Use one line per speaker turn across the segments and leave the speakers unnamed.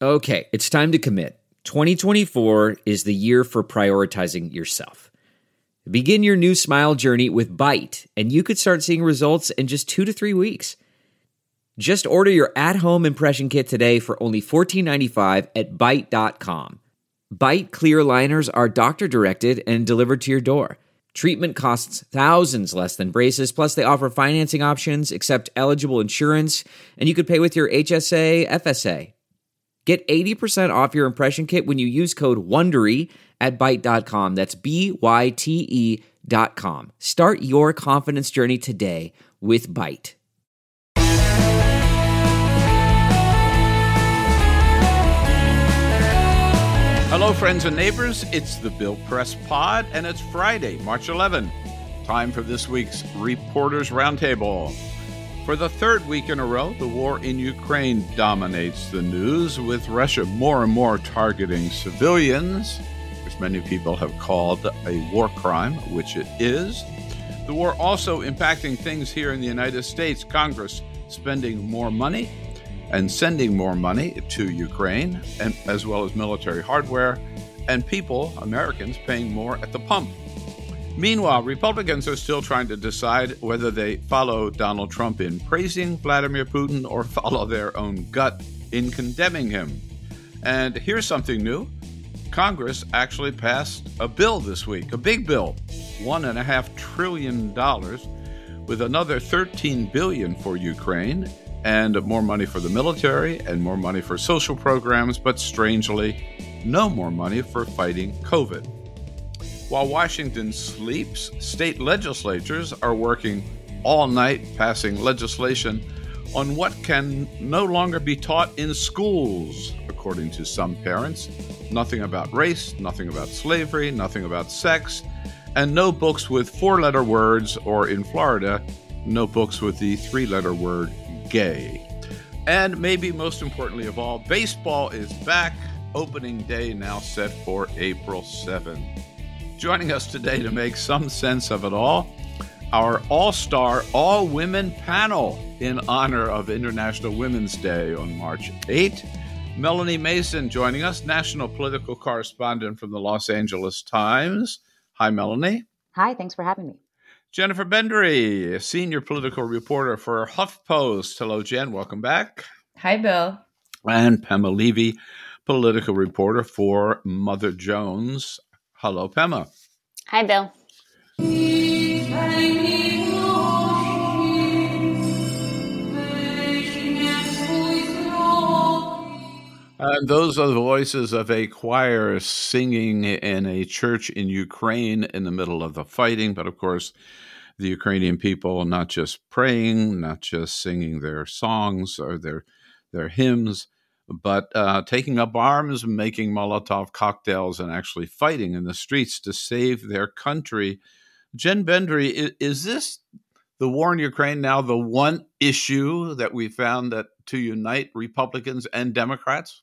Okay, it's time to commit. 2024 is the year for prioritizing yourself. Begin your new smile journey with Byte, and you could start seeing results in just 2 to 3 weeks. Just order your at-home impression kit today for only $14.95 at Byte.com. Byte clear liners are doctor-directed and delivered to your door. Treatment costs thousands less than braces, plus they offer financing options, accept eligible insurance, and you could pay with your HSA, FSA. Get 80% off your impression kit when you use code WONDERY at Byte.com. That's BYTE.com. Start your confidence journey today with Byte.
Hello, friends and neighbors. It's the Bill Press Pod, and it's Friday, March 11. Time for this week's Reporters Roundtable. For the third week in a row, the war in Ukraine dominates the news, with Russia more and more targeting civilians, which many people have called a war crime, which it is. The war also impacting things here in the United States, Congress spending more money and sending more money to Ukraine, and as well as military hardware, and people, Americans, paying more at the pump. Meanwhile, Republicans are still trying to decide whether they follow Donald Trump in praising Vladimir Putin or follow their own gut in condemning him. And here's something new. Congress actually passed a bill this week, a big bill, $1.5 trillion, with another $13 billion for Ukraine, and more money for the military and more money for social programs, but strangely, no more money for fighting COVID. While Washington sleeps, state legislatures are working all night passing legislation on what can no longer be taught in schools, according to some parents. Nothing about race, nothing about slavery, nothing about sex, and no books with 4-letter words, or in Florida, no books with the 3-letter word gay. And maybe most importantly of all, baseball is back. Opening day now set for April 7th. Joining us today to make some sense of it all, our all-star, all-women panel in honor of International Women's Day on March 8th. Melanie Mason joining us, national political correspondent from the Los Angeles Times. Hi, Melanie.
Hi, thanks for having me.
Jennifer Bendry, senior political reporter for HuffPost. Hello, Jen. Welcome back.
Hi, Bill.
And Pema Levy, political reporter for Mother Jones. Hello, Pema.
Hi, Bill.
And those are the voices of a choir singing in a church in Ukraine in the middle of the fighting. But of course, the Ukrainian people not just praying, not just singing their songs or their hymns, but taking up arms, making Molotov cocktails, and actually fighting in the streets to save their country. Jen Bendry, is this the war in Ukraine now the one issue that we found that to unite Republicans and Democrats?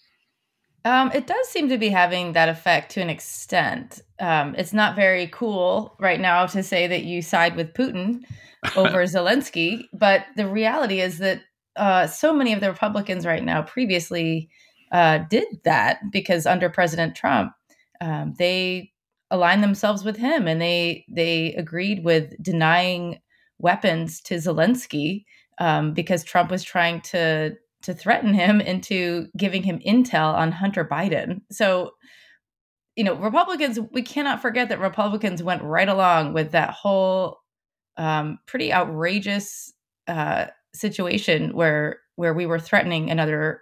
It does seem to be having that effect to an extent. It's not very cool right now to say that you side with Putin over Zelensky, but the reality is that so many of the Republicans right now previously did that because under President Trump, they aligned themselves with him and they agreed with denying weapons to Zelensky because Trump was trying to threaten him into giving him intel on Hunter Biden. So, Republicans, we cannot forget that Republicans went right along with that whole pretty outrageous situation where we were threatening another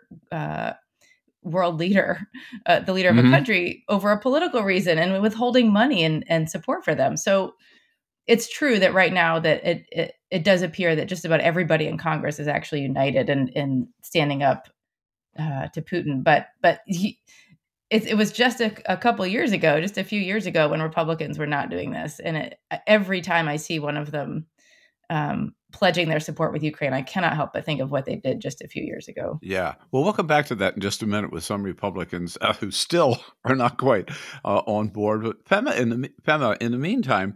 world leader, the leader of a country, over a political reason and withholding money and support for them. So it's true that right now that it does appear that just about everybody in Congress is actually united in standing up to Putin. But it was just a couple of years ago, just a few years ago, when Republicans were not doing this. And every time I see one of them pledging their support with Ukraine, I cannot help but think of what they did just a few years ago.
Yeah. Well, we'll come back to that in just a minute with some Republicans who still are not quite on board. But Pema, in the meantime,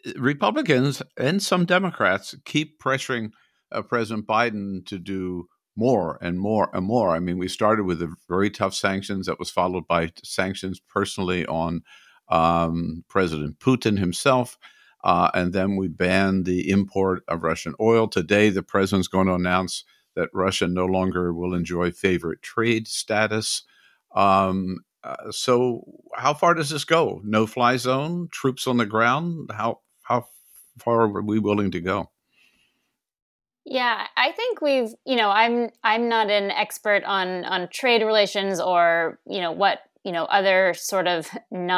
Republicans and some Democrats keep pressuring President Biden to do more and more and more. I mean, we started with the very tough sanctions that was followed by sanctions personally on President Putin himself. And then we banned the import of Russian oil. Today, the president's going to announce that Russia no longer will enjoy favorite trade status. So how far does this go? No-fly zone, troops on the ground? How far are we willing to go?
Yeah, I think I'm not an expert on trade relations or, what, other sort of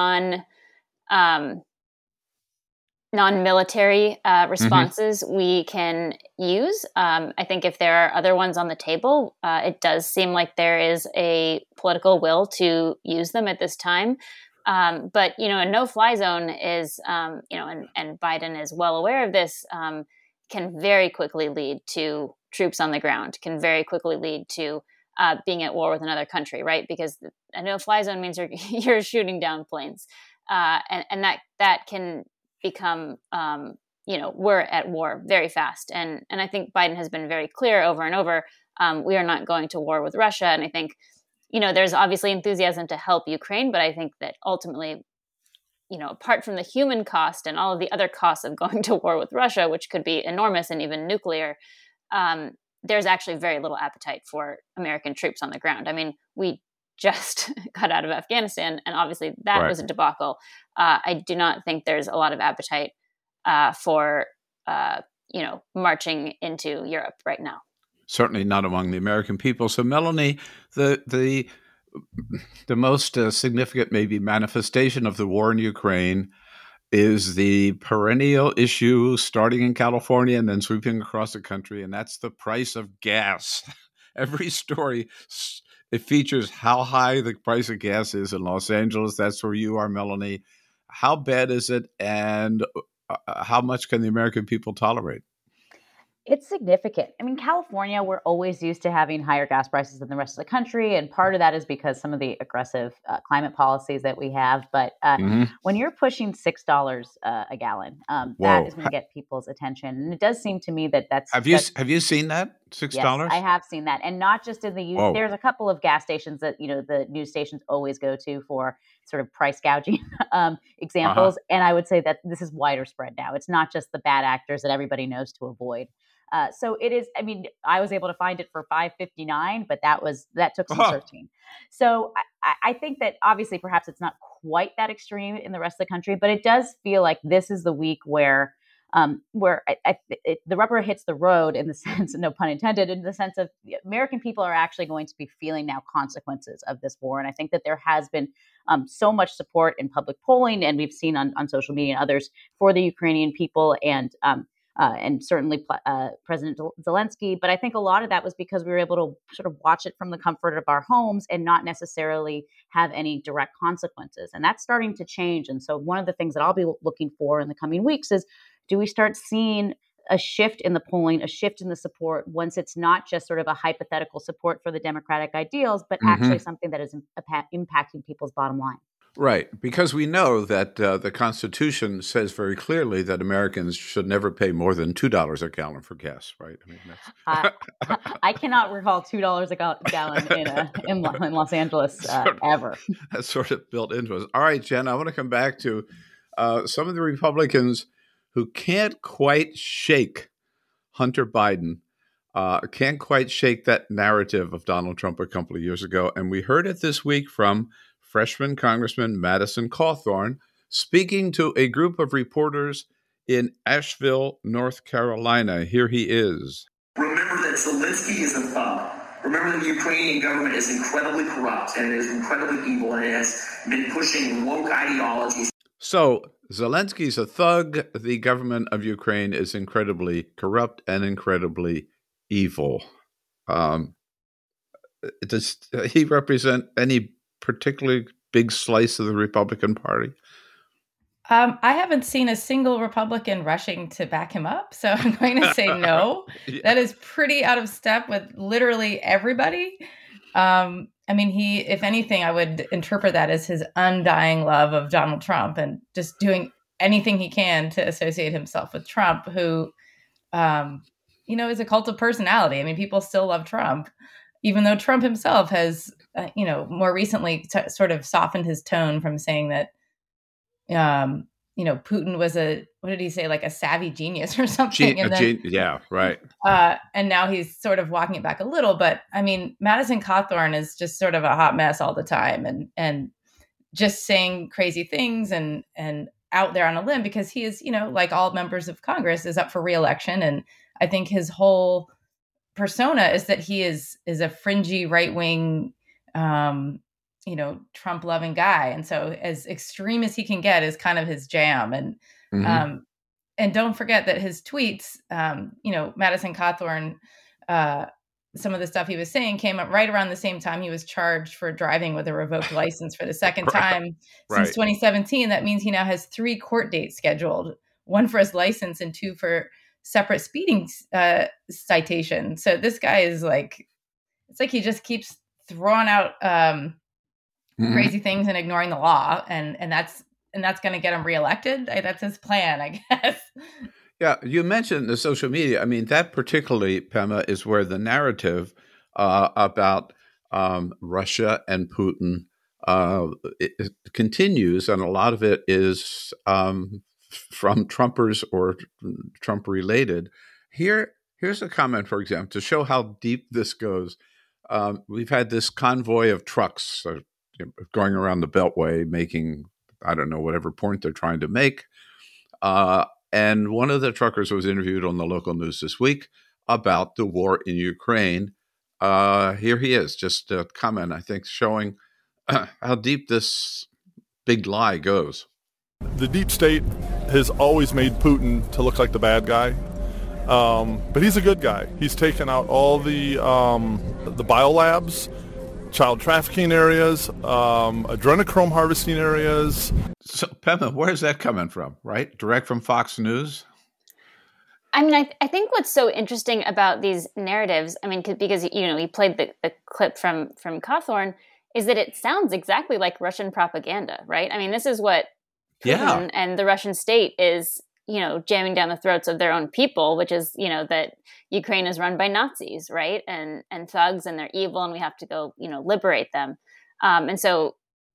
non-military responses we can use. I think if there are other ones on the table, it does seem like there is a political will to use them at this time. But, a no-fly zone is, and Biden is well aware of this, can very quickly lead to troops on the ground, can very quickly lead to being at war with another country, right? Because a no-fly zone means you're shooting down planes. And that can become, we're at war very fast. And I think Biden has been very clear over and over, we are not going to war with Russia. And I think, there's obviously enthusiasm to help Ukraine, but I think that ultimately, apart from the human cost and all of the other costs of going to war with Russia, which could be enormous and even nuclear, there's actually very little appetite for American troops on the ground. I mean, we just got out of Afghanistan, and obviously that was a debacle. I do not think there's a lot of appetite for, marching into Europe right now.
Certainly not among the American people. So, Melanie, the most significant maybe manifestation of the war in Ukraine is the perennial issue starting in California and then sweeping across the country, and that's the price of gas. Every story, it features how high the price of gas is in Los Angeles. That's where you are, Melanie. How bad is it, and how much can the American people tolerate?
It's significant. I mean, California, we're always used to having higher gas prices than the rest of the country. And part of that is because some of the aggressive climate policies that we have. But when you're pushing $6 a gallon, that is going to get people's attention. And it does seem to me that that's... Have
you seen that? $6?
Yes, I have seen that. And not just in the U.S. There's a couple of gas stations that, the news stations always go to for sort of price gouging examples. And I would say that this is wider spread now. It's not just the bad actors that everybody knows to avoid. So it is, I mean, I was able to find it for $5.59, but that took some searching. So I think that obviously perhaps it's not quite that extreme in the rest of the country, but it does feel like this is the week where the rubber hits the road, in the sense, no pun intended, in the sense of American people are actually going to be feeling now consequences of this war. And I think that there has been so much support in public polling, and we've seen on social media and others, for the Ukrainian people and certainly President Zelensky. But I think a lot of that was because we were able to sort of watch it from the comfort of our homes and not necessarily have any direct consequences. And that's starting to change. And so one of the things that I'll be looking for in the coming weeks is, do we start seeing a shift in the polling, a shift in the support, once it's not just sort of a hypothetical support for the democratic ideals, but actually something that is impacting people's bottom line?
Right, because we know that the Constitution says very clearly that Americans should never pay more than $2 a gallon for gas, right? I mean,
I cannot recall $2 a gallon in Los Angeles ever.
That's sort of built into us. All right, Jen, I want to come back to some of the Republicans who can't quite shake Hunter Biden, can't quite shake that narrative of Donald Trump a couple of years ago. And we heard it this week from freshman Congressman Madison Cawthorn speaking to a group of reporters in Asheville, North Carolina. Here he is.
Remember that Zelensky is a thug. Remember the Ukrainian government is incredibly corrupt, and it is incredibly evil, and it has been pushing woke ideologies.
So Zelensky's a thug. The government of Ukraine is incredibly corrupt and incredibly evil. Does he represent any particularly big slice of the Republican Party?
I haven't seen a single Republican rushing to back him up, so I'm going to say no. Yeah. That is pretty out of step with literally everybody. I mean, if anything, I would interpret that as his undying love of Donald Trump and just doing anything he can to associate himself with Trump, who, is a cult of personality. I mean, people still love Trump, even though Trump himself has, more recently sort of softened his tone from saying that, Putin was what did he say, like a savvy genius or something?
Yeah, right.
And now he's sort of walking it back a little. But I mean, Madison Cawthorn is just sort of a hot mess all the time and just saying crazy things and out there on a limb because he is, like all members of Congress, is up for re-election. And I think his whole persona is that he is a fringy right-wing, Trump loving guy. And so as extreme as he can get is kind of his jam. And, and don't forget that his tweets, Madison Cawthorn, some of the stuff he was saying came up right around the same time he was charged for driving with a revoked license for the second time since 2017. That means he now has 3 court dates scheduled, 1 for his license and 2 for separate speeding citations. So this guy is it's like he just keeps throwing out crazy things and ignoring the law, and that's going to get him reelected. That's his plan, I guess.
Yeah, you mentioned the social media. I mean, that particularly, Pema, is where the narrative about Russia and Putin it continues, and a lot of it is from Trumpers or Trump-related. Here's a comment, for example, to show how deep this goes. We've had this convoy of trucks going around the Beltway making, I don't know, whatever point they're trying to make. And one of the truckers was interviewed on the local news this week about the war in Ukraine. Here he is, just a comment, I think, showing how deep this big lie goes.
The deep state has always made Putin to look like the bad guy, but he's a good guy. He's taken out all the biolabs, child trafficking areas, adrenochrome harvesting areas.
So, Pema, where's that coming from, right? Direct from Fox News?
I mean, I think what's so interesting about these narratives, I mean, because, he played the clip from Cawthorn, is that it sounds exactly like Russian propaganda, right? I mean, this is what Putin and the Russian state is, jamming down the throats of their own people, which is, that Ukraine is run by Nazis, right? And thugs, and they're evil, and we have to go, liberate them. And so,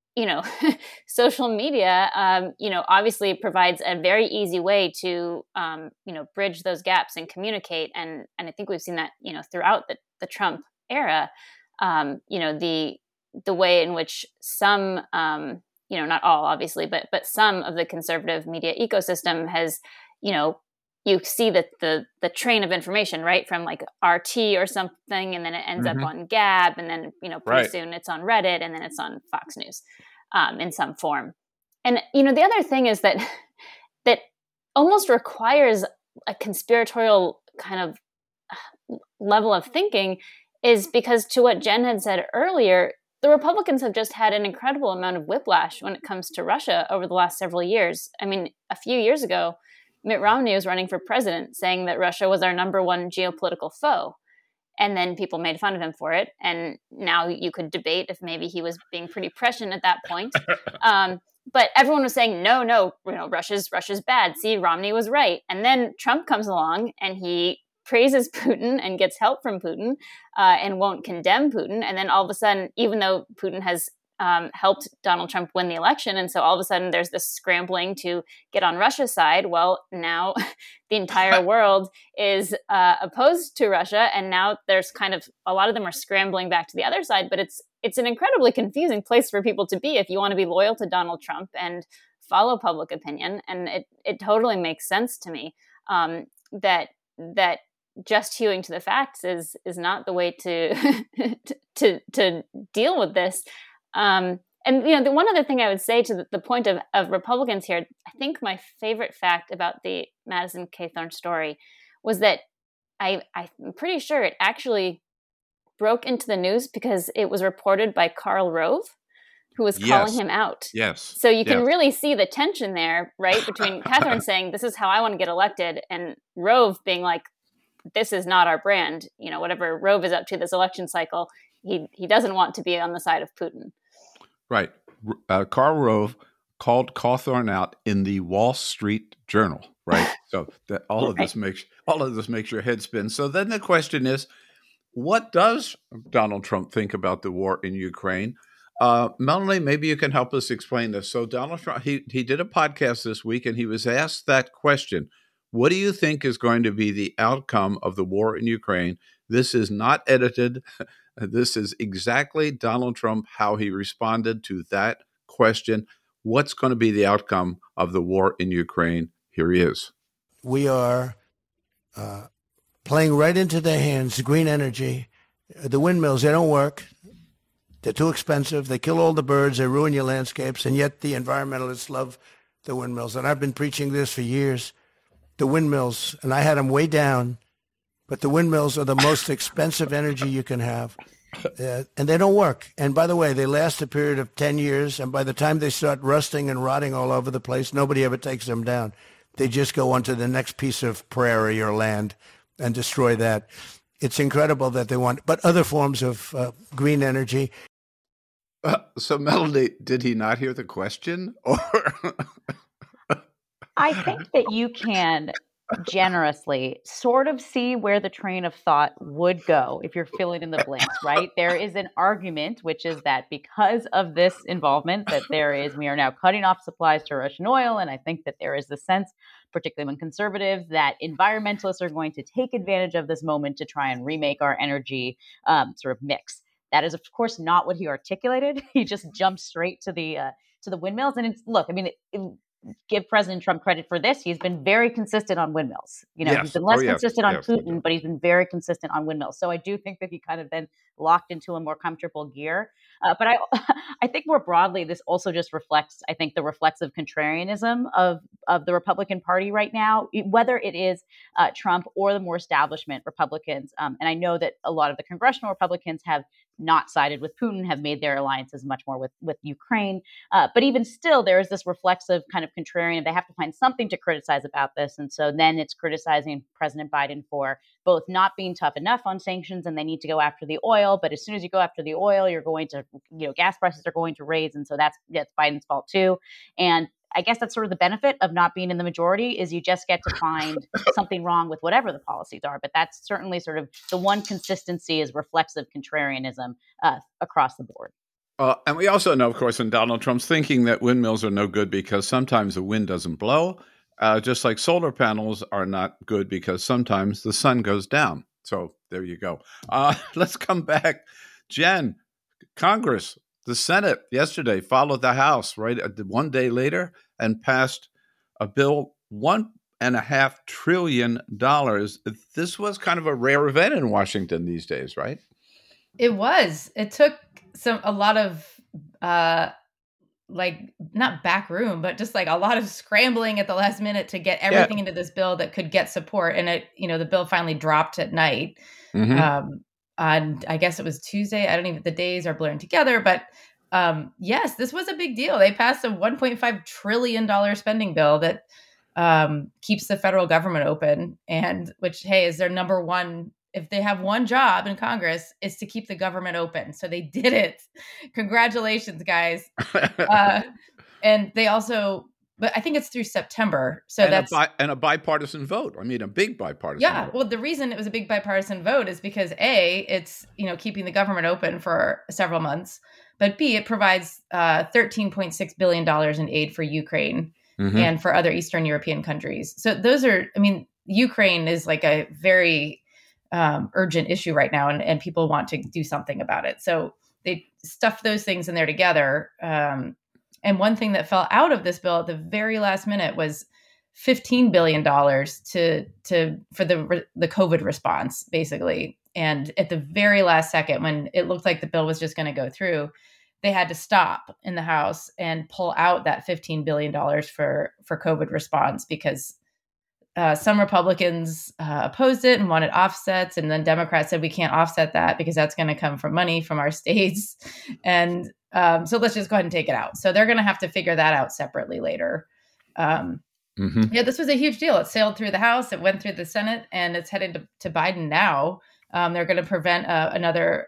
social media, obviously provides a very easy way to, bridge those gaps and communicate. And I think we've seen that, throughout the Trump era, the way in which some, not all obviously, but some of the conservative media ecosystem has, you see that the train of information, right, from like RT or something, and then it ends up on Gab, and then, pretty soon it's on Reddit, and then it's on Fox News in some form. And, the other thing is that almost requires a conspiratorial kind of level of thinking, is because, to what Jen had said earlier, the Republicans have just had an incredible amount of whiplash when it comes to Russia over the last several years. I mean, a few years ago, Mitt Romney was running for president saying that Russia was our number one geopolitical foe. And then people made fun of him for it. And now you could debate if maybe he was being pretty prescient at that point. But everyone was saying, no, Russia's bad. See, Romney was right. And then Trump comes along and he praises Putin and gets help from Putin and won't condemn Putin. And then all of a sudden, even though Putin has helped Donald Trump win the election, and so all of a sudden there's this scrambling to get on Russia's side, well, now the entire world is opposed to Russia, and now there's kind of a lot of them are scrambling back to the other side. But it's an incredibly confusing place for people to be if you want to be loyal to Donald Trump and follow public opinion. And it totally makes sense to me that just hewing to the facts is not the way to to deal with this. And the one other thing I would say to the point of Republicans here, I think my favorite fact about the Madison Cawthorn story was that I'm pretty sure it actually broke into the news because it was reported by Karl Rove, who was calling him out.
Yes.
So you can really see the tension there, right, between Cawthorn saying, this is how I want to get elected, and Rove being like, this is not our brand. Whatever Rove is up to this election cycle, he doesn't want to be on the side of Putin.
Right. Karl Rove called Cawthorn out in the Wall Street Journal. right? So that all of this makes your head spin. So then the question is, what does Donald Trump think about the war in Ukraine? Melanie, maybe you can help us explain this. So Donald Trump, he did a podcast this week, and he was asked that question: what do you think is going to be the outcome of the war in Ukraine? This is not edited. This is exactly Donald Trump, how he responded to that question. What's going to be the outcome of the war in Ukraine? Here he is.
We are playing right into their hands, green energy. The windmills, they don't work. They're too expensive. They kill all the birds. They ruin your landscapes. And yet the environmentalists love the windmills. And I've been preaching this for years. The windmills, and I had them way down, but the windmills are the most expensive energy you can have. And they don't work. And by the way, they last a period of 10 years. And by the time they start rusting and rotting all over the place, nobody ever takes them down. They just go onto the next piece of prairie or land and destroy that. It's incredible that they want, but other forms of green energy.
So, Melody, did he not hear the question? Or
I think that you can generously sort of see where the train of thought would go if you're filling in the blanks, right? There is an argument, which is that because of this involvement, that we are now cutting off supplies to Russian oil. And I think that there is the sense, particularly among conservatives, that environmentalists are going to take advantage of this moment to try and remake our energy sort of mix. That is, of course, not what he articulated. He just jumped straight to the windmills. And give President Trump credit for this. He's been very consistent on windmills.
Yes.
He's been less consistent on Putin, but he's been very consistent on windmills. So I do think that he kind of then locked into a more comfortable gear. But I think more broadly, this also just reflects, I think, the reflexive contrarianism of the Republican Party right now, whether it is Trump or the more establishment Republicans. And I know that a lot of the congressional Republicans have not sided with Putin, have made their alliances much more with Ukraine. But even still, there is this reflexive kind of contrarian. They have to find something to criticize about this. And so then it's criticizing President Biden for both not being tough enough on sanctions, and they need to go after the oil. But as soon as you go after the oil, you're going to, gas prices are going to raise. And so that's Biden's fault too. And I guess that's sort of the benefit of not being in the majority, is you just get to find something wrong with whatever the policies are. But that's certainly sort of the one consistency, is reflexive contrarianism across the board.
And we also know, of course, in Donald Trump's thinking, that windmills are no good because sometimes the wind doesn't blow, just like solar panels are not good because sometimes the sun goes down. So there you go. Let's come back. Jen, Congress, the Senate yesterday followed the House, right, 1 day later, and passed a bill, $1.5 trillion. This was kind of a rare event in Washington these days, right?
It was. It took a lot of not back room, but just like a lot of scrambling at the last minute to get everything into this bill that could get support. And the bill finally dropped at night. Mm-hmm. And I guess it was Tuesday. The days are blurring together, but yes, this was a big deal. They passed a $1.5 trillion spending bill that keeps the federal government open, and which, hey, is their number one. If they have one job in Congress, is to keep the government open. So they did it. Congratulations, guys. And they also, but I think it's through September. So that's
a bipartisan vote. I mean, a big bipartisan vote.
Well, the reason it was a big bipartisan vote is because A, it's, keeping the government open for several months, but B, it provides $13.6 billion in aid for Ukraine and for other Eastern European countries. So those are, Ukraine is like a very urgent issue right now, and people want to do something about it. So they stuffed those things in there together. And one thing that fell out of this bill at the very last minute was $15 billion for the COVID response, basically. And at the very last second, when it looked like the bill was just going to go through, they had to stop in the House and pull out that $15 billion for COVID response, because some Republicans opposed it and wanted offsets. And then Democrats said, we can't offset that because that's going to come from money from our states. And so let's just go ahead and take it out. So they're going to have to figure that out separately later. This was a huge deal. It sailed through the House. It went through the Senate, and it's headed to Biden now. They're going to prevent another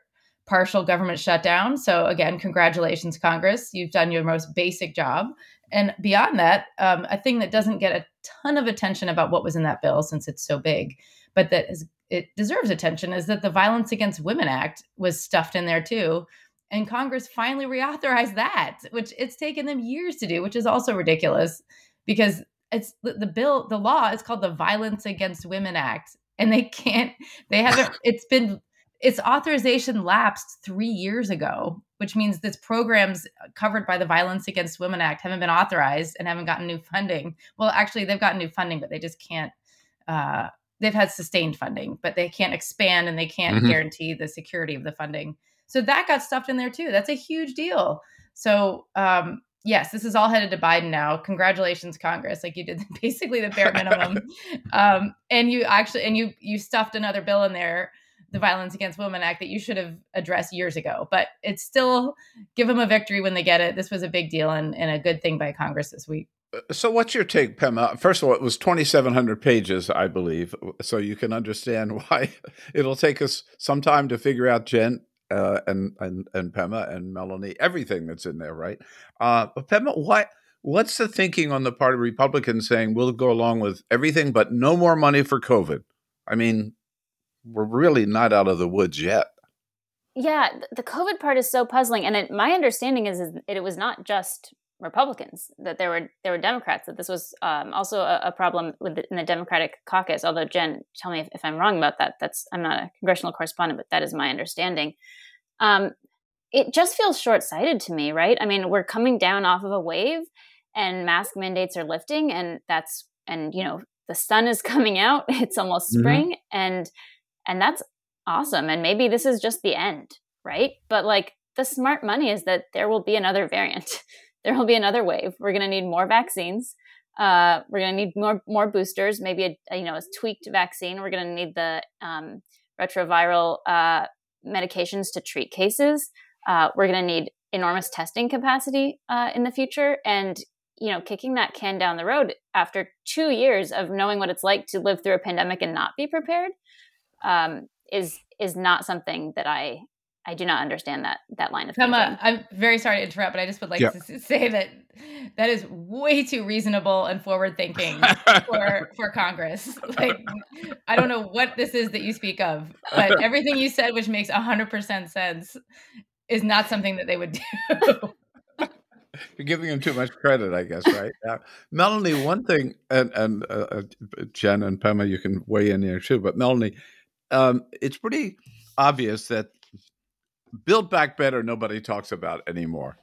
partial government shutdown. So again, congratulations, Congress. You've done your most basic job. And beyond that, a thing that doesn't get a ton of attention about what was in that bill, since it's so big, but it deserves attention, is that the Violence Against Women Act was stuffed in there too. And Congress finally reauthorized that, which it's taken them years to do, which is also ridiculous because it's the law is called the Violence Against Women Act. And its authorization lapsed 3 years ago, which means this programs covered by the Violence Against Women Act haven't been authorized and haven't gotten new funding. Well, actually, they've gotten new funding, but they just can't. They've had sustained funding, but they can't expand and they can't guarantee the security of the funding. So that got stuffed in there too. That's a huge deal. So yes, this is all headed to Biden now. Congratulations, Congress! Like you did basically the bare minimum, and you stuffed another bill in there, the Violence Against Women Act, that you should have addressed years ago. But it's still, give them a victory when they get it. This was a big deal and a good thing by Congress this week.
So what's your take, Pema? First of all, it was 2,700 pages, I believe. So you can understand why it'll take us some time to figure out, Jen and Pema and Melanie, everything that's in there, right? But Pema, what's the thinking on the part of Republicans saying we'll go along with everything but no more money for COVID? I mean, we're really not out of the woods yet.
Yeah, the COVID part is so puzzling. And my understanding is it was not just Republicans, that there were Democrats, that this was also a problem in the Democratic caucus. Although, Jen, tell me if I'm wrong about that. I'm not a congressional correspondent, but that is my understanding. It just feels short-sighted to me, right? I mean, we're coming down off of a wave and mask mandates are lifting and the sun is coming out. It's almost spring and that's awesome. And maybe this is just the end, right? But like the smart money is that there will be another variant. There will be another wave. We're going to need more vaccines. We're going to need more boosters, maybe a tweaked vaccine. We're going to need the retroviral medications to treat cases. We're going to need enormous testing capacity in the future. And, kicking that can down the road after 2 years of knowing what it's like to live through a pandemic and not be prepared is not something that I do not understand that line of thinking.
I'm very sorry to interrupt, but I just would like to say that is way too reasonable and forward thinking for Congress. Like, I don't know what this is that you speak of, but everything you said, which makes 100% sense, is not something that they would do.
You're giving them too much credit, I guess, right? Melanie, one thing, and Jen and Pema, you can weigh in here too, but Melanie, it's pretty obvious that Build Back Better nobody talks about anymore.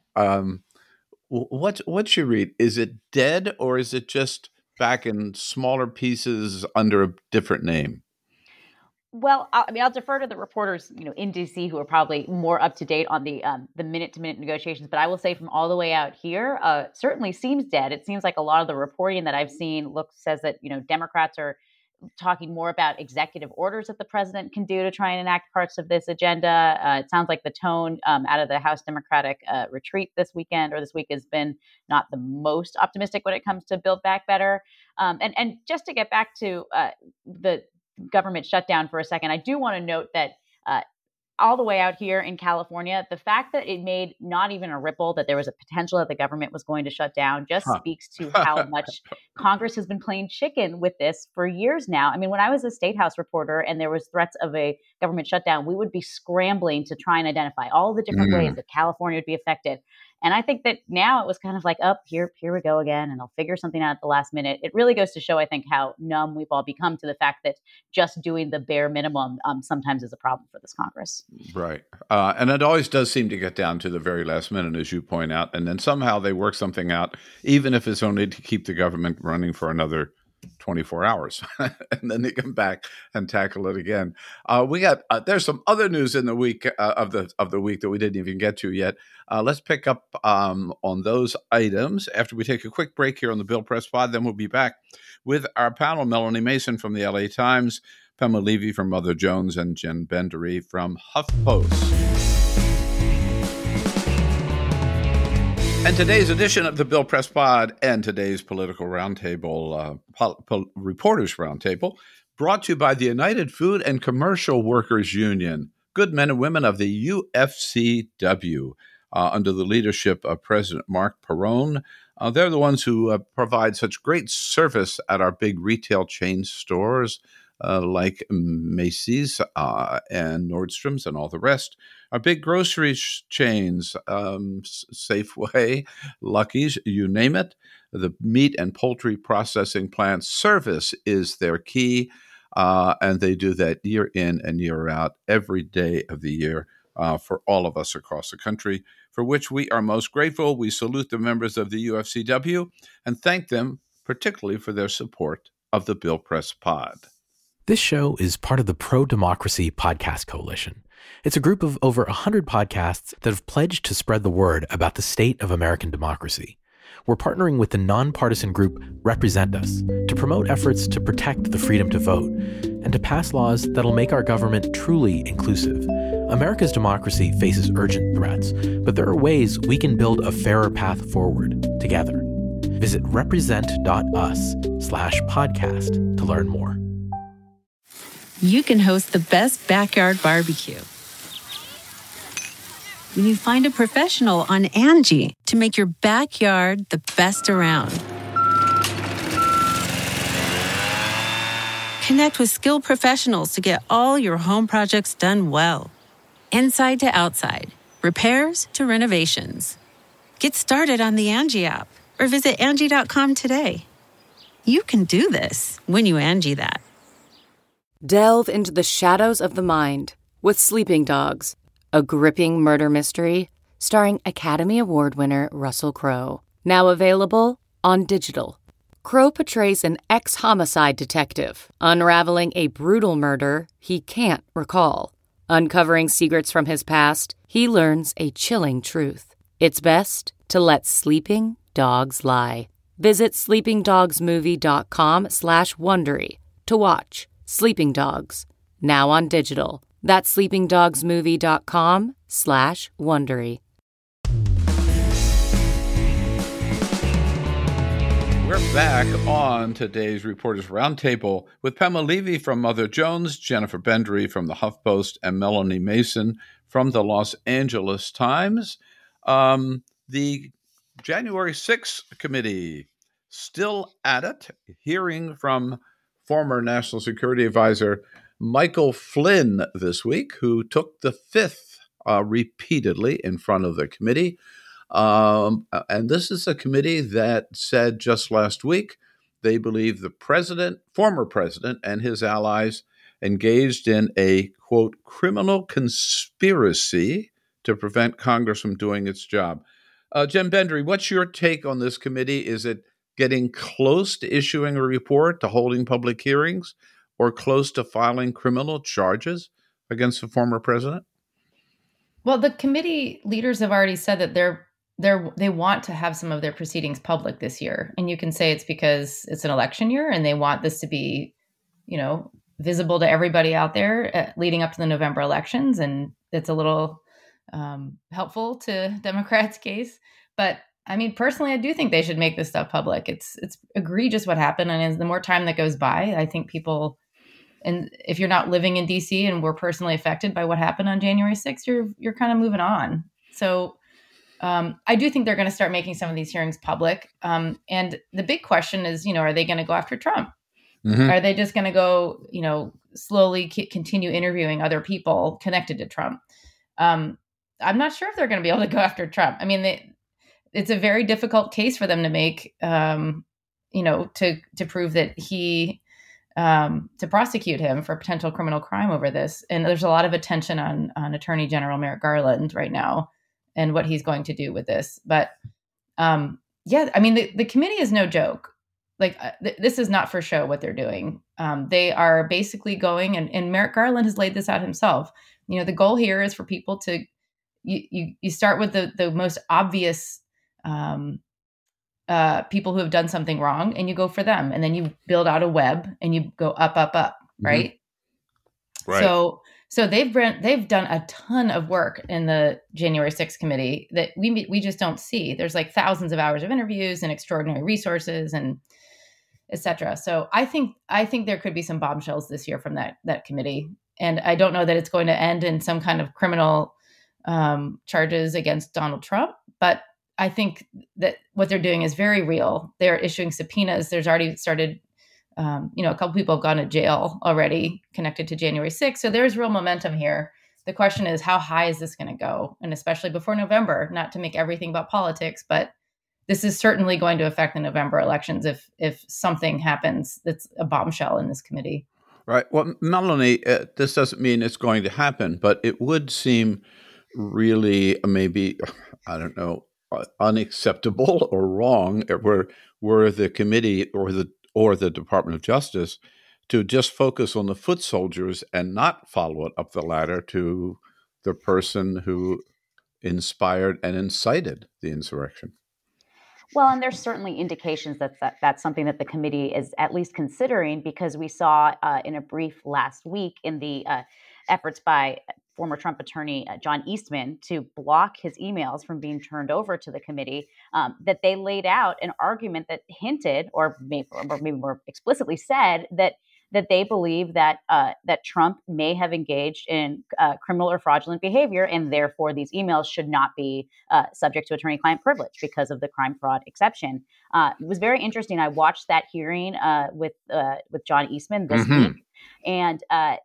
What's your read? Is it dead or is it just back in smaller pieces under a different name?
Well, I'll defer to the reporters, in DC who are probably more up to date on the minute-to-minute negotiations. But I will say, from all the way out here, certainly seems dead. It seems like a lot of the reporting that I've seen says that Democrats are talking more about executive orders that the president can do to try and enact parts of this agenda. It sounds like the tone out of the House Democratic retreat this week has been not the most optimistic when it comes to Build Back Better. And just to get back to the government shutdown for a second, I do want to note that all the way out here in California, the fact that it made not even a ripple that there was a potential that the government was going to shut down just speaks to how much Congress has been playing chicken with this for years now. I mean, when I was a State House reporter and there was threats of a government shutdown, we would be scrambling to try and identify all the different ways that California would be affected. And I think that now it was kind of like, here we go again, and they'll figure something out at the last minute. It really goes to show, I think, how numb we've all become to the fact that just doing the bare minimum sometimes is a problem for this Congress.
Right. And it always does seem to get down to the very last minute, as you point out. And then somehow they work something out, even if it's only to keep the government running for another 24 hours. And then they come back and tackle it again. There's some other news in the week of the week that we didn't even get to yet. Let's pick up on those items after we take a quick break here on the Bill Press Pod. Then we'll be back with our panel, Melanie Mason from the LA Times, Pema Levy from Mother Jones, and Jen Bendery from HuffPost. And today's edition of the Bill Press Pod and today's political roundtable, reporters roundtable, brought to you by the United Food and Commercial Workers Union. good men and women of the UFCW under the leadership of President Mark Perrone. They're the ones who provide such great service at our big retail chain stores like Macy's and Nordstrom's and all the rest. Our big grocery chains, Safeway, Lucky's, you name it. The meat and poultry processing plants, service is their key, and they do that year in and year out, every day of the year for all of us across the country, for which we are most grateful. We salute the members of the UFCW and thank them particularly for their support of the Bill Press Pod.
This show is part of the Pro-Democracy Podcast Coalition. It's a group of over 100 podcasts that have pledged to spread the word about the state of American democracy. We're partnering with the nonpartisan group Represent Us to promote efforts to protect the freedom to vote and to pass laws that'll make our government truly inclusive. America's democracy faces urgent threats, but there are ways we can build a fairer path forward together. Visit represent.us/podcast to learn more.
You can host the best backyard barbecue when you find a professional on Angie to make your backyard the best around. Connect with skilled professionals to get all your home projects done well. Inside to outside, repairs to renovations. Get started on the Angie app or visit Angie.com today. You can do this when you Angie that.
Delve into the shadows of the mind with Sleeping Dogs, a gripping murder mystery starring Academy Award winner Russell Crowe. Now available on digital. Crowe portrays an ex-homicide detective unraveling a brutal murder he can't recall. Uncovering secrets from his past, he learns a chilling truth. It's best to let sleeping dogs lie. Visit sleepingdogsmovie.com/Wondery to watch Sleeping Dogs, now on digital. That's sleepingdogsmovie.com/Wondery.
We're back on today's Reporters Roundtable with Pamela Levy from Mother Jones, Jennifer Bendry from the HuffPost, and Melanie Mason from the Los Angeles Times. The January 6th committee still at it, hearing from former National Security Advisor Michael Flynn this week, who took the fifth repeatedly in front of the committee. And this is a committee that said just last week they believe the former president, and his allies engaged in a, quote, criminal conspiracy to prevent Congress from doing its job. Jen Bendry, what's your take on this committee? Is it getting close to issuing a report, to holding public hearings, or close to filing criminal charges against the former president?
Well, the committee leaders have already said that they want to have some of their proceedings public this year. And you can say it's because it's an election year and they want this to be, visible to everybody out there leading up to the November elections. And it's a little helpful to Democrats' case. But I mean, personally, I do think they should make this stuff public. It's egregious what happened. And as the more time that goes by, I think people, and if you're not living in DC and were personally affected by what happened on January 6th, you're kind of moving on. So I do think they're going to start making some of these hearings public. And the big question is, are they going to go after Trump? Mm-hmm. Are they just going to go, slowly continue interviewing other people connected to Trump? I'm not sure if they're going to be able to go after Trump. I mean, it's a very difficult case for them to make, to prove that to prosecute him for potential criminal crime over this. And there's a lot of attention on Attorney General Merrick Garland right now and what he's going to do with this. But the committee is no joke. Like this is not for show what they're doing. They are basically going, and Merrick Garland has laid this out himself. The goal here is for people to, you start with the most obvious people who have done something wrong, and you go for them, and then you build out a web and you go up, right? Mm-hmm. Right. So they've done a ton of work in the January 6th committee that we just don't see. There's like thousands of hours of interviews and extraordinary resources and et cetera. So I think there could be some bombshells this year from that committee. And I don't know that it's going to end in some kind of criminal charges against Donald Trump, but I think that what they're doing is very real. They're issuing subpoenas. There's already started, a couple people have gone to jail already connected to January 6th. So there's real momentum here. The question is, how high is this going to go? And especially before November, not to make everything about politics, but this is certainly going to affect the November elections if something happens that's a bombshell in this committee.
Right. Well, Melanie, this doesn't mean it's going to happen, but it would seem really maybe, I don't know, unacceptable or wrong were the committee or the Department of Justice to just focus on the foot soldiers and not follow it up the ladder to the person who inspired and incited the insurrection.
Well, and there's certainly indications that that's something that the committee is at least considering, because we saw in a brief last week in the efforts by former Trump attorney John Eastman to block his emails from being turned over to the committee, that they laid out an argument that hinted, or maybe more explicitly said, that they believe that Trump may have engaged in criminal or fraudulent behavior, and therefore these emails should not be subject to attorney-client privilege because of the crime fraud exception. It was very interesting. I watched that hearing with John Eastman this week, and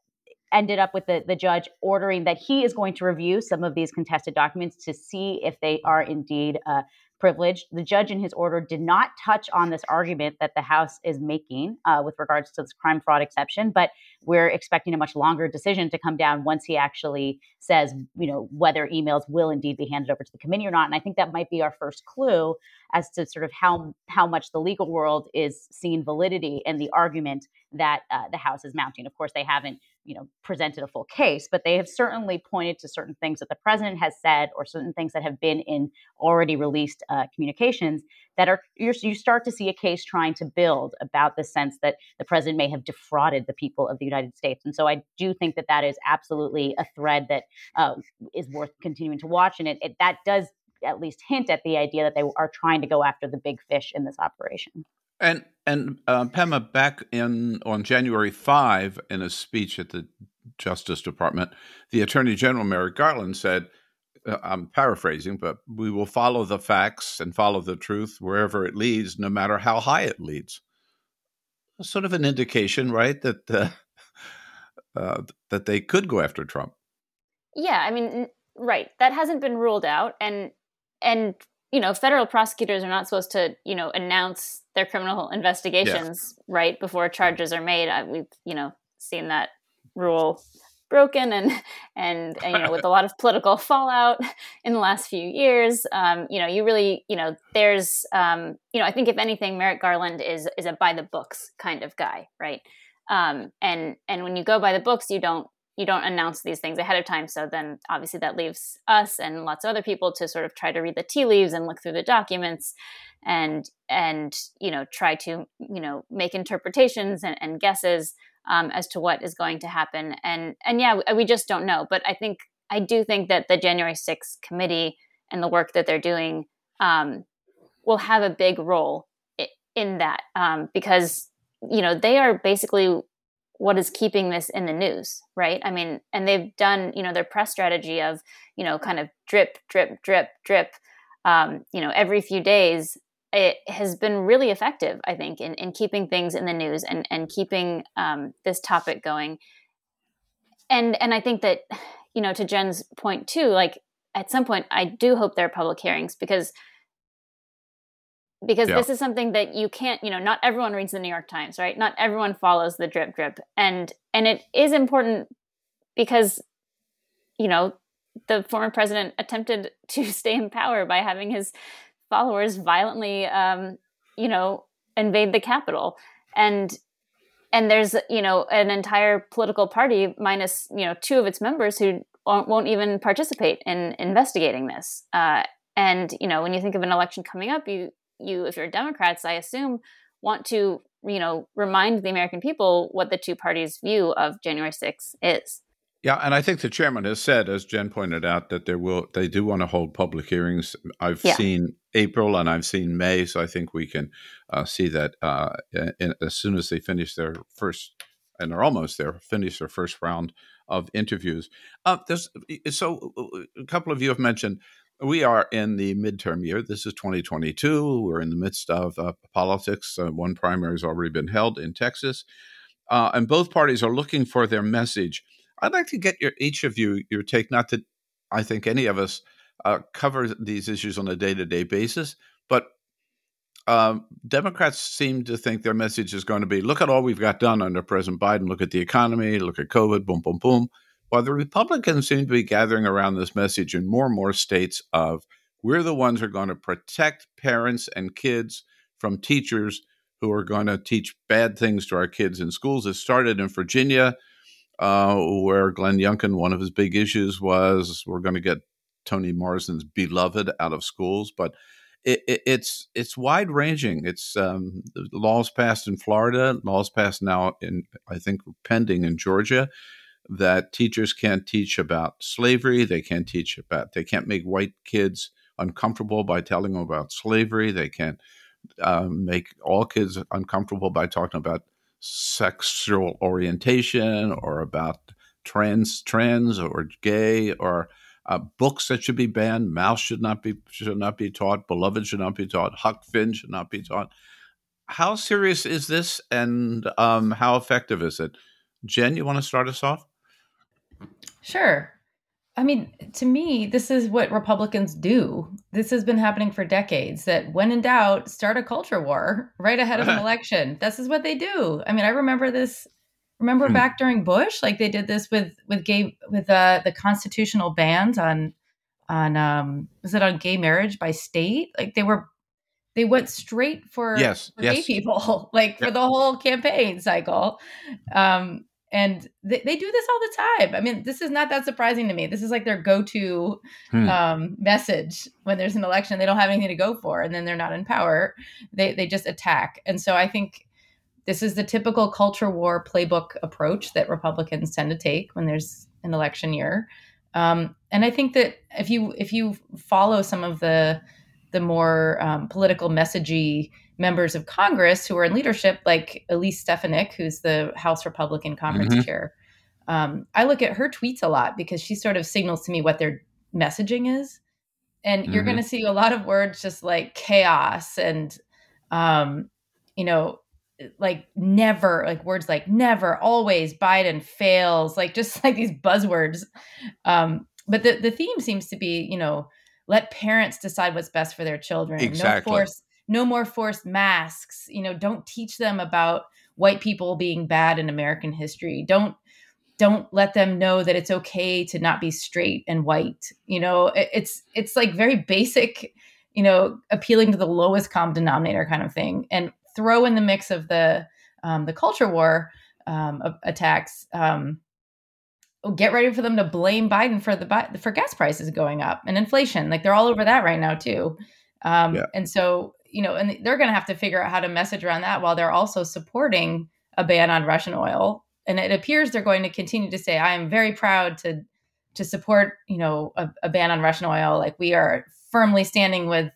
ended up with the judge ordering that he is going to review some of these contested documents to see if they are indeed privileged. The judge in his order did not touch on this argument that the House is making with regards to this crime fraud exception, but we're expecting a much longer decision to come down once he actually says, whether emails will indeed be handed over to the committee or not. And I think that might be our first clue as to sort of how much the legal world is seeing validity in the argument that the House is mounting. Of course, they haven't presented a full case, but they have certainly pointed to certain things that the president has said or certain things that have been in already released communications that are, you start to see a case trying to build about the sense that the president may have defrauded the people of the United States. And so I do think that is absolutely a thread that is worth continuing to watch. And that does at least hint at the idea that they are trying to go after the big fish in this operation.
And Pema, back on January 5, in a speech at the Justice Department, the Attorney General Merrick Garland said, I'm paraphrasing, but we will follow the facts and follow the truth wherever it leads, no matter how high it leads. Sort of an indication, right, that that they could go after Trump.
Yeah, I mean, right. That hasn't been ruled out, and federal prosecutors are not supposed to, announce their criminal investigations right before charges are made. We've, seen that rule broken and with a lot of political fallout in the last few years. You really, there's, I think if anything, Merrick Garland is a by the books kind of guy, right? And when you go by the books, you don't announce these things ahead of time. So then obviously that leaves us and lots of other people to sort of try to read the tea leaves and look through the documents and try to, make interpretations and guesses as to what is going to happen. And yeah, we just don't know. But I do think that the January 6th committee and the work that they're doing will have a big role in that because, they are basically what is keeping this in the news, right? I mean, and they've done, their press strategy of, kind of drip, drip, drip, drip, every few days. It has been really effective, I think, in keeping things in the news and keeping this topic going. And I think that, to Jen's point too, like at some point, I do hope there are public hearings because this is something that you can't, not everyone reads the New York Times, right? Not everyone follows the drip drip. And it is important because, the former president attempted to stay in power by having his followers violently, invade the Capitol. And there's, an entire political party minus, two of its members who won't even participate in investigating this. And, when you think of an election coming up, you, if you're Democrats, I assume, want to, remind the American people what the two parties' view of January 6th is.
Yeah, and I think the chairman has said, as Jen pointed out, that they do want to hold public hearings. I've seen April and I've seen May, so I think we can see that as soon as they finish their first and they're almost there, finished their first round of interviews. So a couple of you have mentioned we are in the midterm year. This is 2022. We're in the midst of politics. One primary has already been held in Texas, and both parties are looking for their message. I'd like to get each of you your take. Not that I think any of us cover these issues on a day-to-day basis, but Democrats seem to think their message is going to be, look at all we've got done under President Biden. Look at the economy. Look at COVID. Boom, boom, boom. While the Republicans seem to be gathering around this message in more and more states of, we're the ones who are going to protect parents and kids from teachers who are going to teach bad things to our kids in schools. It started in Virginia, where Glenn Youngkin, one of his big issues was, we're going to get Toni Morrison's Beloved out of schools. But it's wide ranging. It's laws passed in Florida, laws passed now in, I think, pending in Georgia, that teachers can't teach about slavery. They can't make white kids uncomfortable by telling them about slavery. They can't make all kids uncomfortable by talking about sexual orientation or about trans or gay, or books that should be banned. Mouse should not be taught. Beloved should not be taught. Huck Finn should not be taught. How serious is this, and how effective is it? Jen, you want to start us off?
Sure. I mean, to me, this is what Republicans do. This has been happening for decades, that when in doubt, start a culture war right ahead of an election. This is what they do. I mean, I remember this. Remember back during Bush, like they did this with the constitutional bans on was it on gay marriage by state? Like they went straight for gay people, like for the whole campaign cycle. And they do this all the time. I mean, this is not that surprising to me. This is like their go-to message when there's an election. They don't have anything to go for, and then they're not in power. They just attack. And so I think this is the typical culture war playbook approach that Republicans tend to take when there's an election year. And I think that if you follow some of the more political messagey members of Congress who are in leadership, like Elise Stefanik, who's the House Republican Conference chair, I look at her tweets a lot because she sort of signals to me what their messaging is. And you're going to see a lot of words just like chaos and, like never, like words like never, always, Biden fails, like just like these buzzwords. But the theme seems to be, let parents decide what's best for their children.
Exactly.
No more forced masks. Don't teach them about white people being bad in American history. Don't let them know that it's okay to not be straight and white. It's like very basic, appealing to the lowest common denominator kind of thing. And throw in the mix of the culture war attacks. Get ready for them to blame Biden for gas prices going up and inflation. Like they're all over that right now too. And so, and they're going to have to figure out how to message around that while they're also supporting a ban on Russian oil. And it appears they're going to continue to say, I am very proud to support, a ban on Russian oil. Like we are firmly standing with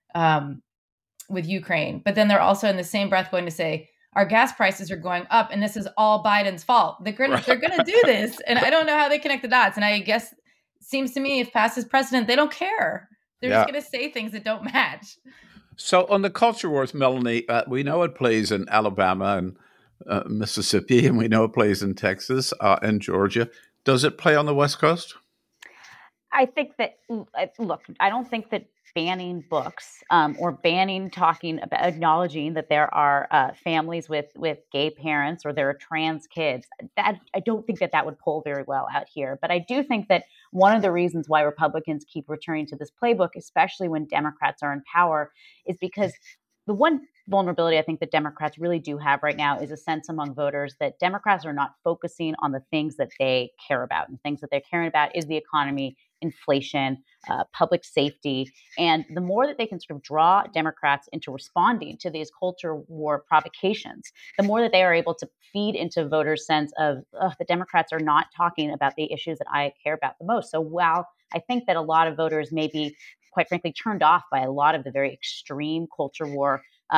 Ukraine. But then they're also in the same breath going to say, our gas prices are going up and this is all Biden's fault. They're going to do this. And I don't know how they connect the dots. And I guess it seems to me if past is precedent, they don't care. They're just going to say things that don't match.
So on the culture wars, Melanie, we know it plays in Alabama and Mississippi, and we know it plays in Texas and Georgia. Does it play on the West Coast?
I think that, look, I don't think that banning books or banning talking about acknowledging that there are families with gay parents or there are trans kids, that I don't think that would pull very well out here. But I do think that one of the reasons why Republicans keep returning to this playbook, especially when Democrats are in power, is because the one vulnerability I think that Democrats really do have right now is a sense among voters that Democrats are not focusing on the things that they care about. And things that they're caring about is the economy, inflation, public safety. And the more that they can sort of draw Democrats into responding to these culture war provocations, the more that they are able to feed into voters' sense of the Democrats are not talking about the issues that I care about the most. So while I think that a lot of voters may be, quite frankly, turned off by a lot of the very extreme culture war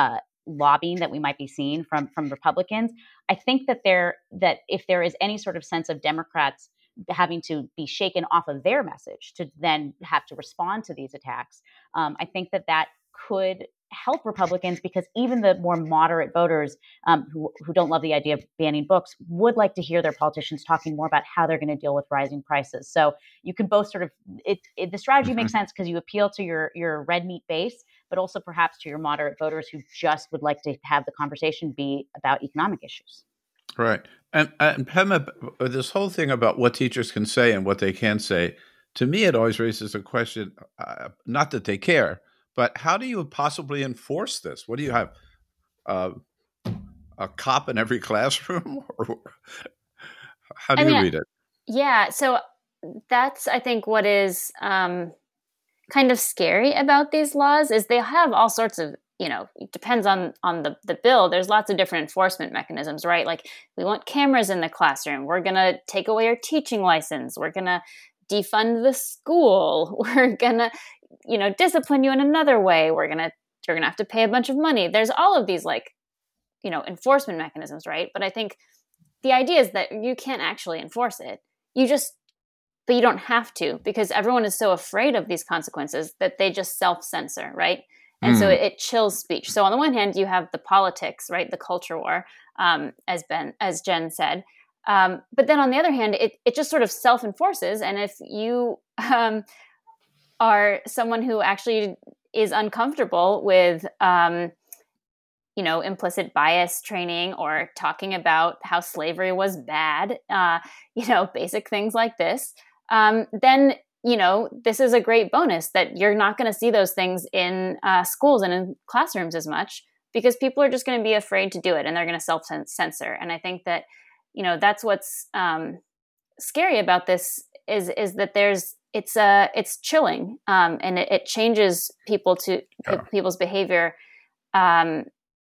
lobbying that we might be seeing from Republicans. I think that if there is any sort of sense of Democrats having to be shaken off of their message to then have to respond to these attacks, I think that could help Republicans, because even the more moderate voters who don't love the idea of banning books would like to hear their politicians talking more about how they're going to deal with rising prices. So you can both sort of the strategy makes sense because you appeal to your red meat base, but also perhaps to your moderate voters who just would like to have the conversation be about economic issues.
Right. And Pema, this whole thing about what teachers can say and what they can't say, to me, it always raises a question, not that they care, but how do you possibly enforce this? What do you have? A cop in every classroom? Or how do you read it?
Yeah. So that's, I think, what is kind of scary about these laws is they have all sorts of, it depends on the bill. There's lots of different enforcement mechanisms, right? Like we want cameras in the classroom. We're going to take away your teaching license. We're going to defund the school. We're going to, discipline you in another way. You're going to have to pay a bunch of money. There's all of these enforcement mechanisms, right? But I think the idea is that you can't actually enforce it. But you don't have to, because everyone is so afraid of these consequences that they just self-censor, right? And so it chills speech. So on the one hand, you have the politics, right? The culture war, as Jen said. But then on the other hand, it just sort of self-enforces. And if you are someone who actually is uncomfortable with, implicit bias training or talking about how slavery was bad, basic things like this, then, this is a great bonus that you're not going to see those things in schools and in classrooms as much, because people are just going to be afraid to do it and they're going to self-censor. And I think that, that's what's scary about this is that it's chilling, and it changes people's behavior, and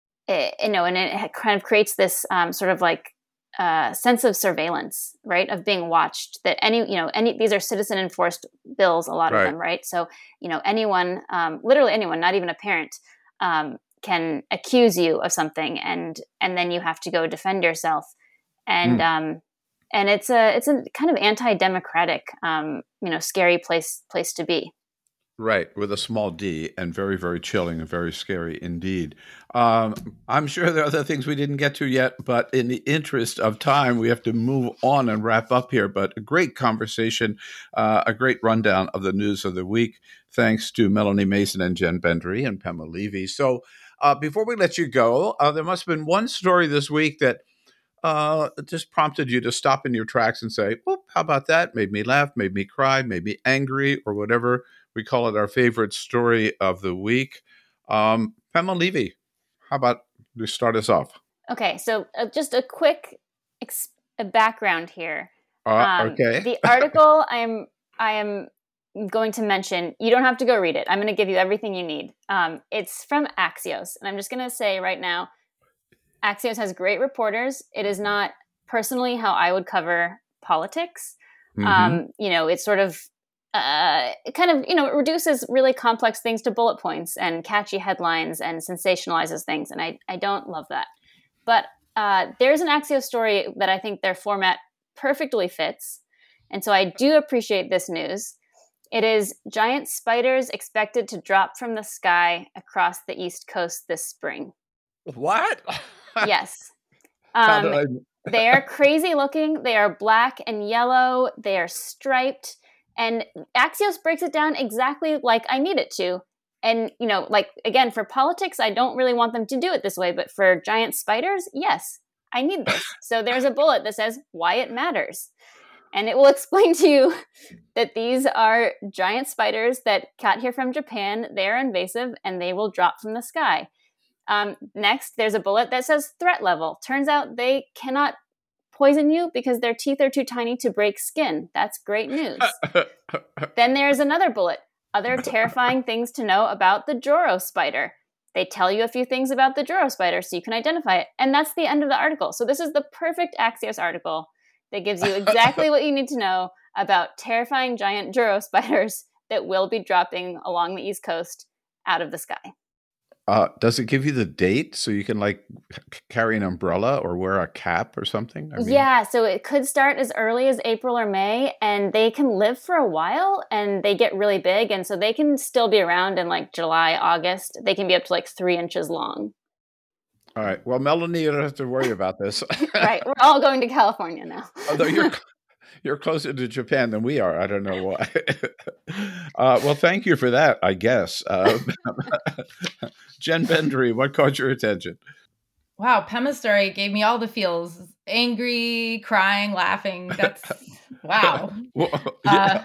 it kind of creates this sort of sense of surveillance, right? Of being watched, that these are citizen enforced bills, a lot of them, right? So, anyone, literally anyone, not even a parent, can accuse you of something and then you have to go defend yourself. And it's a kind of anti-democratic, scary place to be.
Right, with a small d, and very, very chilling and very scary indeed. I'm sure there are other things we didn't get to yet, but in the interest of time, we have to move on and wrap up here. But a great conversation, a great rundown of the news of the week. Thanks to Melanie Mason and Jen Bendery and Pema Levy. So before we let you go, there must have been one story this week that just prompted you to stop in your tracks and say, "Oh, how about that? Made me laugh, made me cry, made me angry," or whatever. We call it our favorite story of the week. Pema Levy, how about you start us off?
Okay, so just a quick background here.
Okay.
The article I am going to mention, you don't have to go read it. I'm going to give you everything you need. It's from Axios, and I'm just going to say right now, Axios has great reporters. It is not personally how I would cover politics. It's sort of it reduces really complex things to bullet points and catchy headlines and sensationalizes things. And I don't love that. But there's an Axios story that I think their format perfectly fits. And so I do appreciate this news. It is giant spiders expected to drop from the sky across the East Coast this spring.
What?
Yes. They are crazy looking. They are black and yellow. They are striped. And Axios breaks it down exactly like I need it to. And, again, for politics, I don't really want them to do it this way. But for giant spiders, yes, I need this. So there's a bullet that says why it matters. And it will explain to you that these are giant spiders that got here from Japan. They're invasive and they will drop from the sky. Next, there's a bullet that says threat level. Turns out they cannot poison you because their teeth are too tiny to break skin. That's great news. Then there's another bullet. Other terrifying things to know about the Joro spider. They tell you a few things about the Joro spider so you can identify it. And that's the end of the article. So this is the perfect Axios article that gives you exactly what you need to know about terrifying giant Joro spiders that will be dropping along the East Coast out of the sky.
Does it give you the date so you can carry an umbrella or wear a cap or something?
Yeah, so it could start as early as April or May, and they can live for a while, and they get really big, and so they can still be around in July, August. They can be up to 3 inches long.
All right. Well, Melanie, you don't have to worry about this.
Right. We're all going to California now.
Although you're closer to Japan than we are. I don't know why. Well, thank you for that, I guess. Jen Bendry, what caught your attention?
Wow, Pema's story gave me all the feels. Angry, crying, laughing. That's, wow.
Well, yeah.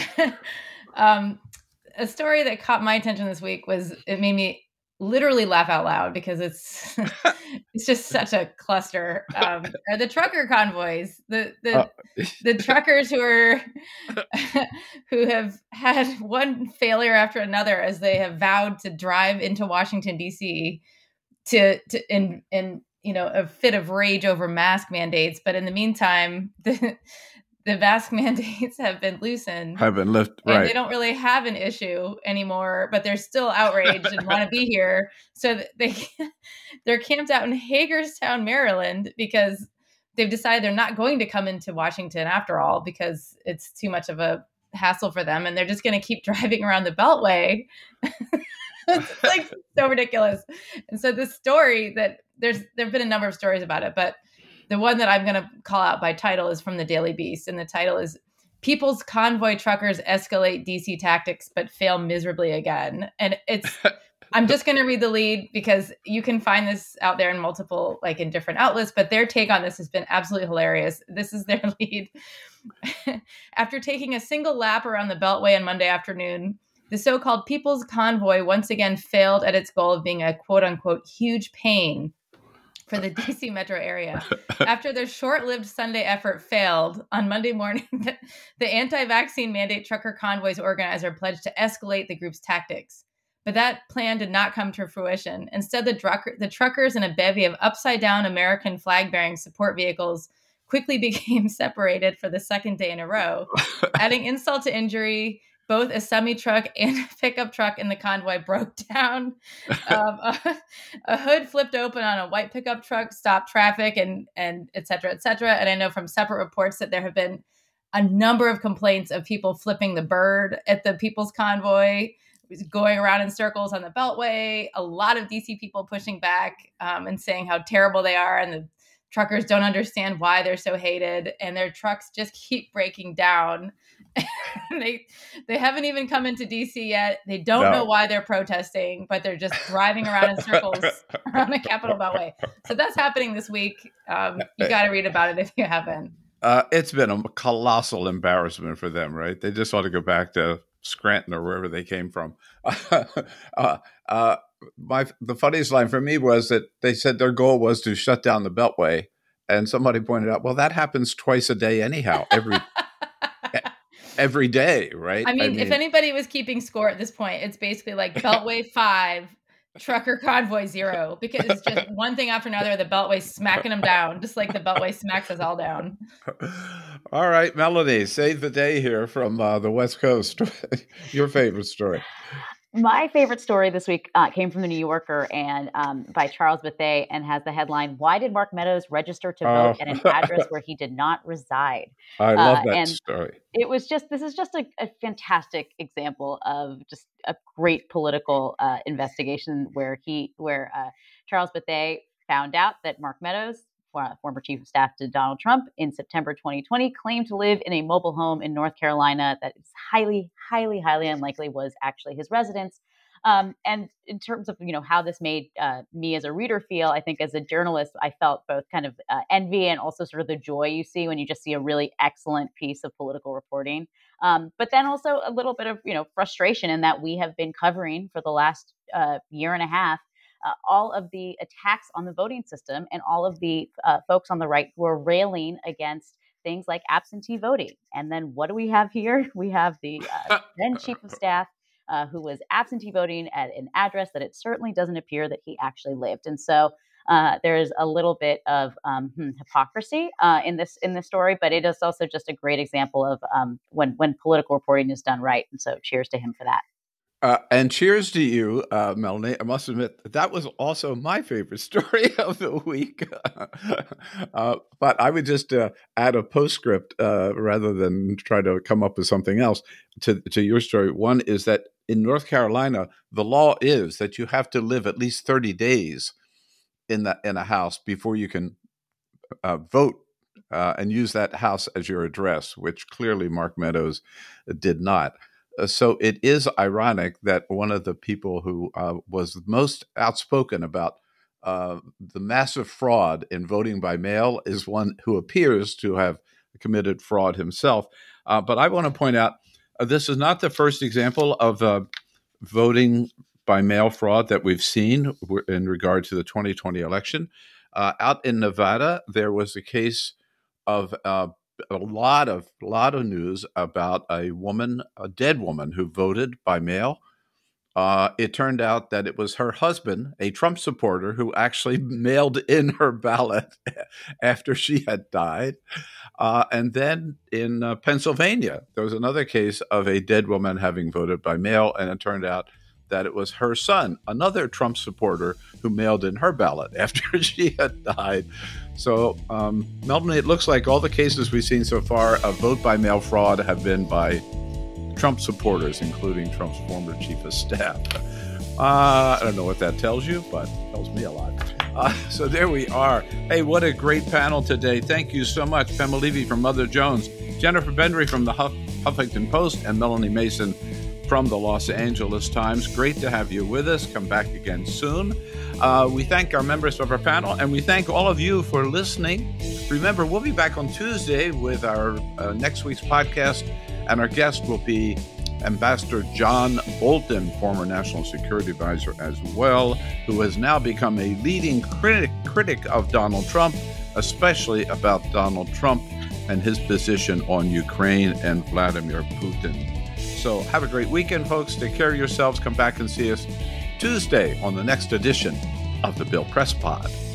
A story that caught my attention this week it made me literally laugh out loud because it's just such a cluster. Are the trucker convoys, the truckers who have had one failure after another as they have vowed to drive into Washington D.C. in a fit of rage over mask mandates, but in the meantime the mask mandates have been loosened.
Have been lifted, right.
And they don't really have an issue anymore, but they're still outraged and want to be here. So they're camped out in Hagerstown, Maryland, because they've decided they're not going to come into Washington after all, because it's too much of a hassle for them. And they're just going to keep driving around the Beltway. It's so ridiculous. And so this story there've been a number of stories about it, but the one that I'm going to call out by title is from the Daily Beast. And the title is People's Convoy Truckers Escalate DC Tactics, but Fail Miserably Again. And I'm just going to read the lead because you can find this out there in multiple, in different outlets, but their take on this has been absolutely hilarious. This is their lead. After taking a single lap around the Beltway on Monday afternoon, the so-called People's Convoy once again failed at its goal of being a quote-unquote huge pain for the DC metro area. After their short-lived Sunday effort failed, on Monday morning, the anti-vaccine mandate trucker convoys organizer pledged to escalate the group's tactics. But that plan did not come to fruition. Instead, the truckers in a bevy of upside-down American flag-bearing support vehicles quickly became separated for the second day in a row. Adding insult to injury, both a semi-truck and a pickup truck in the convoy broke down. A hood flipped open on a white pickup truck, stopped traffic, and et cetera, et cetera. And I know from separate reports that there have been a number of complaints of people flipping the bird at the People's Convoy, going around in circles on the Beltway. A lot of DC people pushing back and saying how terrible they are, and the truckers don't understand why they're so hated, and their trucks just keep breaking down. They haven't even come into DC yet. They don't know why they're protesting, but they're just driving around in circles around the Capitol Beltway. So that's happening this week. You got to read about it if you haven't.
It's been a colossal embarrassment for them, right? They just want to go back to Scranton or wherever they came from. The funniest line for me was that they said their goal was to shut down the Beltway, and somebody pointed out, well, that happens twice a day anyhow, every day, right?
I mean, if anybody was keeping score at this point, it's basically like Beltway 5, Trucker Convoy 0, because it's just one thing after another, the Beltway smacking them down, just like the Beltway smacks us all down.
All right, Melanie, save the day here from the West Coast. Your favorite story.
My favorite story this week came from the New Yorker and by Charles Bethea, and has the headline, "Why did Mark Meadows register to vote at an address where he did not reside?"
I love that story.
This is just a fantastic example of just a great political investigation where Charles Bethea found out that Mark Meadows, former chief of staff to Donald Trump, in September 2020, claimed to live in a mobile home in North Carolina that is highly, highly, highly unlikely was actually his residence. And in terms of, how this made me as a reader feel, I think as a journalist, I felt both kind of envy and also sort of the joy you see when you just see a really excellent piece of political reporting. But then also a little bit of, frustration in that we have been covering for the last year and a half all of the attacks on the voting system and all of the folks on the right who are railing against things like absentee voting. And then what do we have here? We have the then chief of staff who was absentee voting at an address that it certainly doesn't appear that he actually lived. And so there's a little bit of hypocrisy in this story, but it is also just a great example of when political reporting is done right. And so cheers to him for that.
And cheers to you, Melanie. I must admit, that was also my favorite story of the week. But I would just add a postscript rather than try to come up with something else to your story. One is that in North Carolina, the law is that you have to live at least 30 days in a house before you can vote and use that house as your address, which clearly Mark Meadows did not. So it is ironic that one of the people who was most outspoken about the massive fraud in voting by mail is one who appears to have committed fraud himself. But I want to point out, this is not the first example of voting by mail fraud that we've seen in regard to the 2020 election. Out in Nevada, there was a case of a lot of news about a dead woman who voted by mail. It turned out that it was her husband, a Trump supporter, who actually mailed in her ballot after she had died. And then in Pennsylvania, there was another case of a dead woman having voted by mail, and it turned out that it was her son, another Trump supporter, who mailed in her ballot after she had died. So, Melanie, it looks like all the cases we've seen so far of vote-by-mail fraud have been by Trump supporters, including Trump's former chief of staff. I don't know what that tells you, but it tells me a lot. So there we are. Hey, what a great panel today. Thank you so much. Pamela Levy from Mother Jones, Jennifer Bendry from the Huffington Post, and Melanie Mason from the Los Angeles Times. Great to have you with us. Come back again soon. We thank our members of our panel, and we thank all of you for listening. Remember, we'll be back on Tuesday with our next week's podcast, and our guest will be Ambassador John Bolton, former National Security Advisor as well, who has now become a leading critic of Donald Trump, especially about Donald Trump and his position on Ukraine and Vladimir Putin. So have a great weekend, folks. Take care of yourselves. Come back and see us Tuesday on the next edition of the Bill Press Pod.